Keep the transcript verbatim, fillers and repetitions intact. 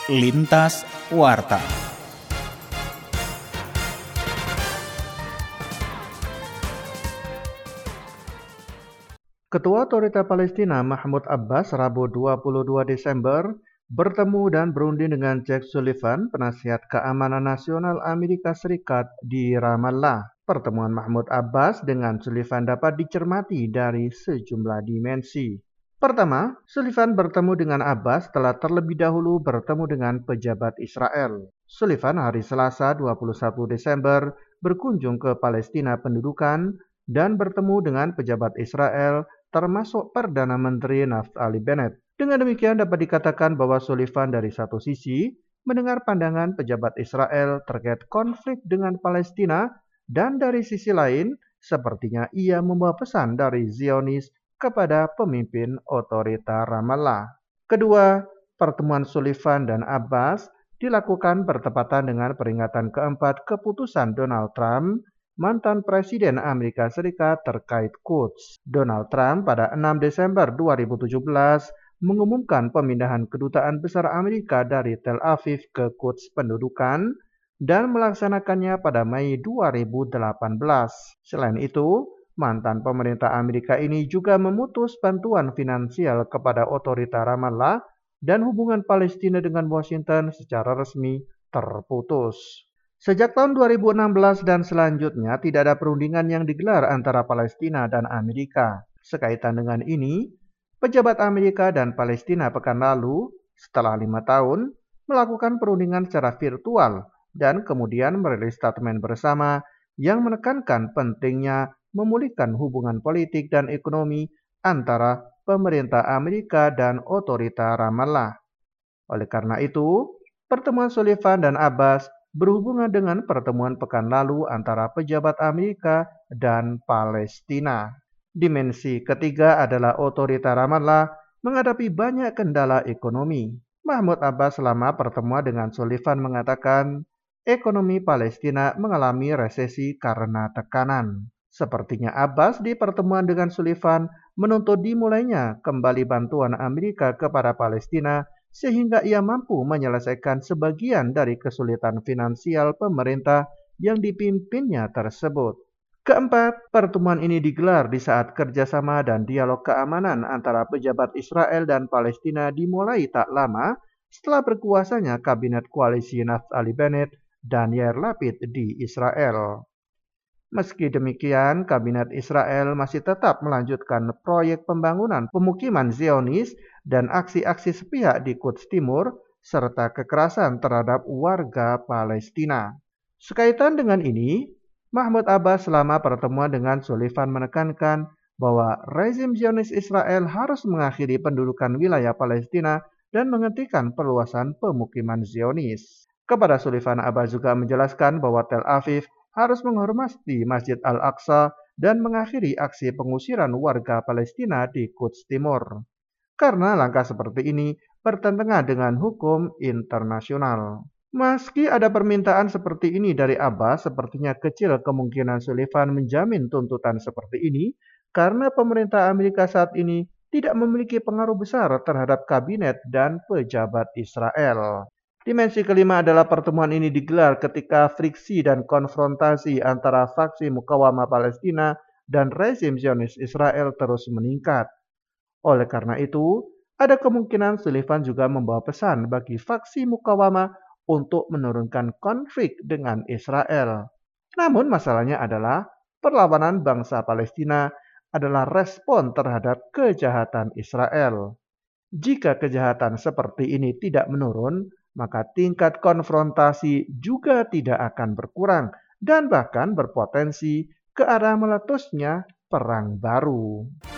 Lintas Warta. Ketua Otorita Palestina Mahmud Abbas Rabu dua puluh dua Desember bertemu dan berunding dengan Jake Sullivan, penasihat keamanan nasional Amerika Serikat di Ramallah. Pertemuan Mahmud Abbas dengan Sullivan dapat dicermati dari sejumlah dimensi. Pertama, Sullivan bertemu dengan Abbas setelah terlebih dahulu bertemu dengan pejabat Israel. Sullivan hari Selasa dua puluh satu Desember berkunjung ke Palestina pendudukan dan bertemu dengan pejabat Israel termasuk Perdana Menteri Naftali Bennett. Dengan demikian dapat dikatakan bahwa Sullivan dari satu sisi mendengar pandangan pejabat Israel terkait konflik dengan Palestina, dan dari sisi lain sepertinya ia membawa pesan dari Zionis kepada pemimpin otorita Ramallah. Kedua, pertemuan Sullivan dan Abbas dilakukan bertepatan dengan peringatan keempat keputusan Donald Trump, mantan Presiden Amerika Serikat terkait Quds. Donald Trump pada enam Desember dua ribu tujuh belas mengumumkan pemindahan kedutaan besar Amerika dari Tel Aviv ke Quds pendudukan dan melaksanakannya pada Mei dua ribu delapan belas. Selain itu, mantan pemerintah Amerika ini juga memutus bantuan finansial kepada otorita Ramallah dan hubungan Palestina dengan Washington secara resmi terputus. Sejak tahun dua ribu enam belas dan selanjutnya tidak ada perundingan yang digelar antara Palestina dan Amerika. Sekaitan dengan ini, pejabat Amerika dan Palestina pekan lalu, setelah lima tahun, melakukan perundingan secara virtual dan kemudian merilis statement bersama yang menekankan pentingnya memulihkan hubungan politik dan ekonomi antara pemerintah Amerika dan otorita Ramallah. Oleh karena itu, pertemuan Sullivan dan Abbas berhubungan dengan pertemuan pekan lalu antara pejabat Amerika dan Palestina. Dimensi ketiga adalah otorita Ramallah menghadapi banyak kendala ekonomi. Mahmud Abbas selama pertemuan dengan Sullivan mengatakan ekonomi Palestina mengalami resesi karena tekanan. Sepertinya Abbas di pertemuan dengan Sullivan menuntut dimulainya kembali bantuan Amerika kepada Palestina sehingga ia mampu menyelesaikan sebagian dari kesulitan finansial pemerintah yang dipimpinnya tersebut. Keempat, pertemuan ini digelar di saat kerjasama dan dialog keamanan antara pejabat Israel dan Palestina dimulai tak lama setelah berkuasanya kabinet koalisi Naftali Bennett dan Yair Lapid di Israel. Meski demikian, kabinet Israel masih tetap melanjutkan proyek pembangunan pemukiman Zionis dan aksi-aksi sepihak di Quds Timur, serta kekerasan terhadap warga Palestina. Sekaitan dengan ini, Mahmud Abbas selama pertemuan dengan Sullivan menekankan bahwa rezim Zionis Israel harus mengakhiri pendudukan wilayah Palestina dan menghentikan perluasan pemukiman Zionis. Kepada Sullivan, Abbas juga menjelaskan bahwa Tel Aviv harus menghormati Masjid Al-Aqsa dan mengakhiri aksi pengusiran warga Palestina di Quds Timur. Karena langkah seperti ini bertentangan dengan hukum internasional. Meski ada permintaan seperti ini dari Abbas, sepertinya kecil kemungkinan Sullivan menjamin tuntutan seperti ini karena pemerintah Amerika saat ini tidak memiliki pengaruh besar terhadap kabinet dan pejabat Israel. Dimensi kelima adalah pertemuan ini digelar ketika friksi dan konfrontasi antara faksi Mukawamah Palestina dan rezim Zionis Israel terus meningkat. Oleh karena itu, ada kemungkinan Sullivan juga membawa pesan bagi faksi Mukawamah untuk menurunkan konflik dengan Israel. Namun masalahnya adalah perlawanan bangsa Palestina adalah respon terhadap kejahatan Israel. Jika kejahatan seperti ini tidak menurun, maka tingkat konfrontasi juga tidak akan berkurang dan bahkan berpotensi ke arah meletusnya perang baru.